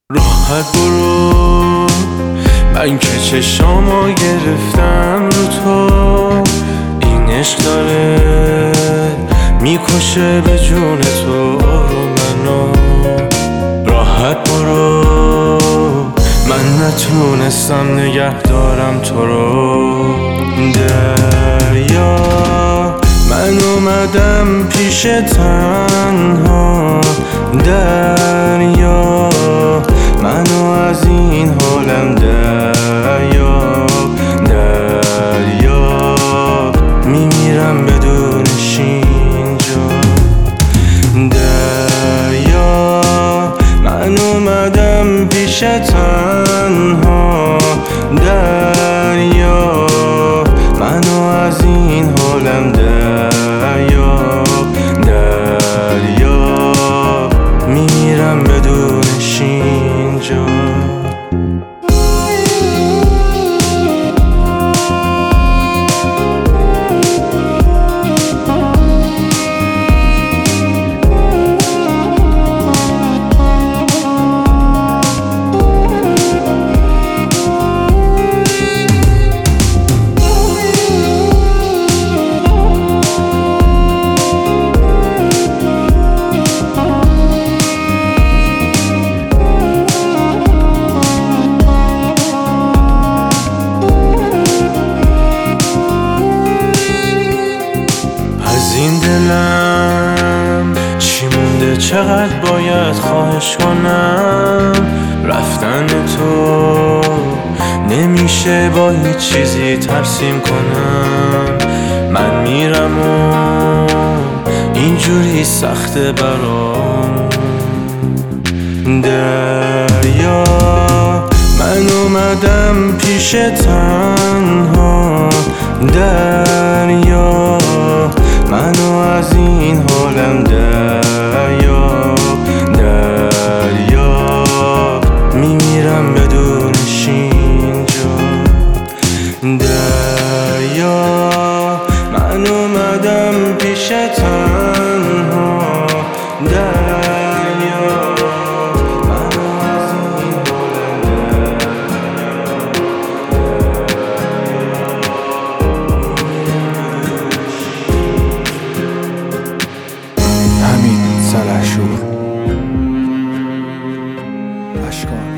راحت برو، من که چشامو گرفتم رو تو. این عشق داره میکشه به جون تو منو. راحت برو، من نتونستم نگه دارم تو رو. دریا من اومدم پیش تنها، دریا منو از این حالم دریا. دریا میمیرم بدونش اینجا. دریا من اومدم پیش تنها، دریا منو از این حالم دریا. دریا میمیرم بدونش اینجا. این دلم چی مونده، چقدر باید خواهش کنم. رفتن تو نمیشه با هیچ چیزی ترسیم کنم. من میرم و اینجوری سخته برام. دریا من اومدم پیش تنها، دریا منو از این حالم دریا. دریا میمیرم بدونش اینجا. دریا من اومدم پیش تنها، دریا منو از این حالم همین سلحشور اشکان.